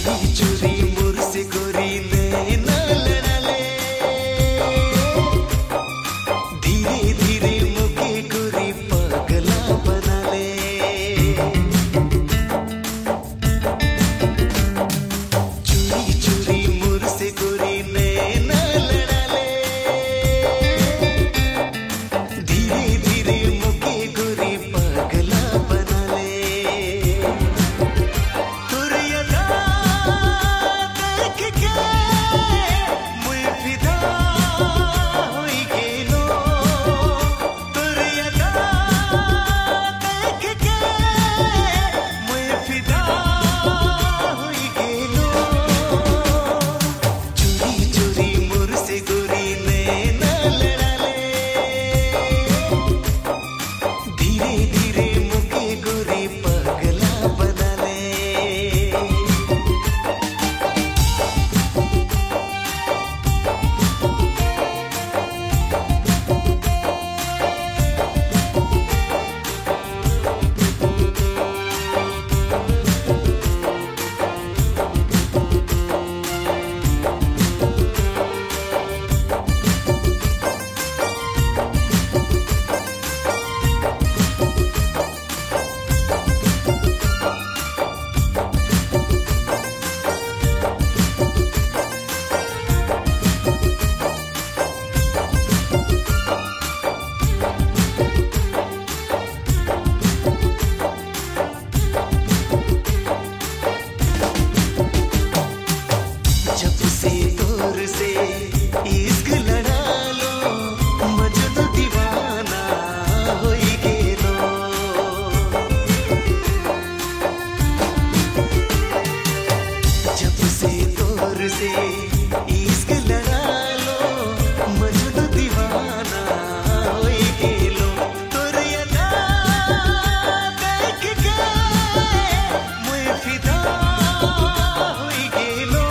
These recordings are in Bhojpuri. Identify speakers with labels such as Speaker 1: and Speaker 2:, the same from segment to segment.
Speaker 1: चुरी चुरी मुझसे गोरी नैना लड़ा ले, धीरे धीरे मुझे गोरी पागला बना ले। चुरी चुरी मुझसे गोरी नैना लड़ा ले, धीरे धीरे मुझे गोरी पागला बना ले। इश्क लड़ा लो मजनू दीवाना होई गेलो। जब से तोर से इश्क लड़ा लो मजनू दीवाना होई गेलो। तोर यादा देख के मैं फिदा होई गेलो।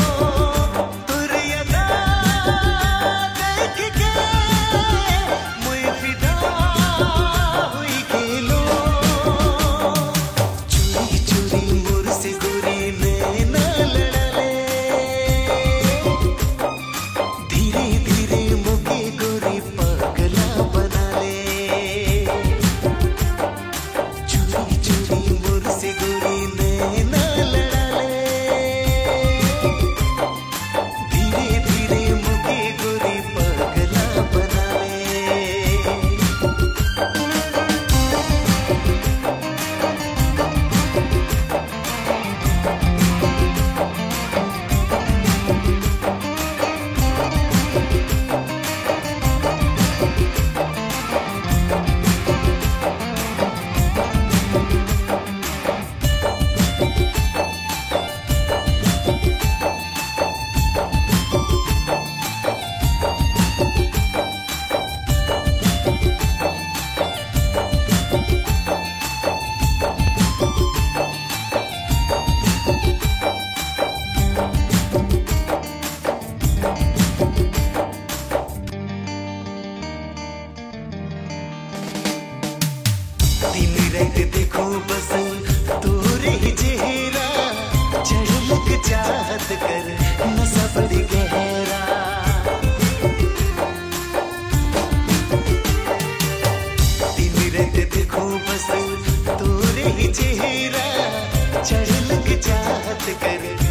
Speaker 1: दिन रात देखो बस तोरे ही चेहरा, झलक चाहत कर नशा बड़ी गहरा। दिन रात देखो बस तोरे ही चेहरा, झलक चाहत कर